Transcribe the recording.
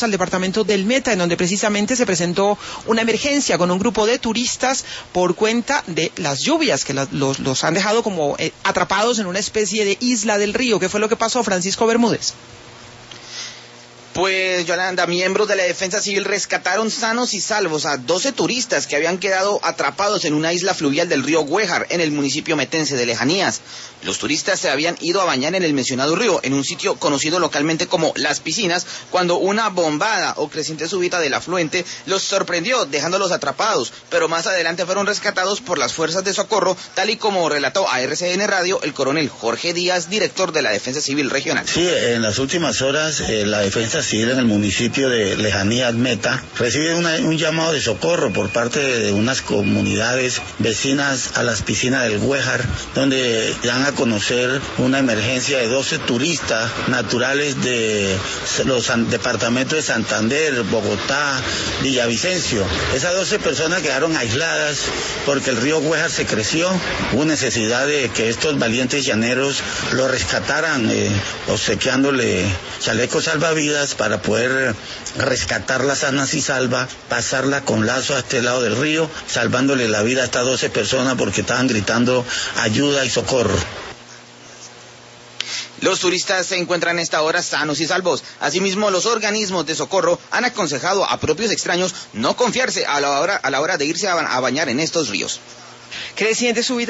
al departamento del Meta, en donde precisamente se presentó una emergencia con un grupo de turistas por cuenta de las lluvias que los han dejado como atrapados en una especie de isla del río. ¿Qué fue lo que pasó, Francisco Bermúdez? Pues, Yolanda, miembros de la Defensa Civil rescataron sanos y salvos a 12 turistas que habían quedado atrapados en una isla fluvial del río Güejar, en el municipio metense de Lejanías. Los turistas se habían ido a bañar en el mencionado río, en un sitio conocido localmente como Las Piscinas, cuando una bombada o creciente súbita del afluente los sorprendió, dejándolos atrapados, pero más adelante fueron rescatados por las fuerzas de socorro, tal y como relató a RCN Radio el coronel Jorge Díaz, director de la Defensa Civil Regional. Sí, en las últimas horas la Defensa Civil en el municipio de Lejanías Meta recibe un llamado de socorro por parte de unas comunidades vecinas a Las Piscinas del Güejar, donde dan a conocer una emergencia de 12 turistas naturales de los departamentos de Santander, Bogotá, Villavicencio. Esas 12 personas quedaron aisladas porque el río Güejar se creció. Hubo necesidad de que estos valientes llaneros lo rescataran, obsequiándole chalecos salvavidas para poder rescatarla sanas y salva, pasarla con lazo a este lado del río, salvándole la vida a estas 12 personas porque estaban gritando ayuda y socorro. Los turistas se encuentran a esta hora sanos y salvos. Asimismo, los organismos de socorro han aconsejado a propios extraños no confiarse a la hora de irse a bañar en estos ríos. Creciente subida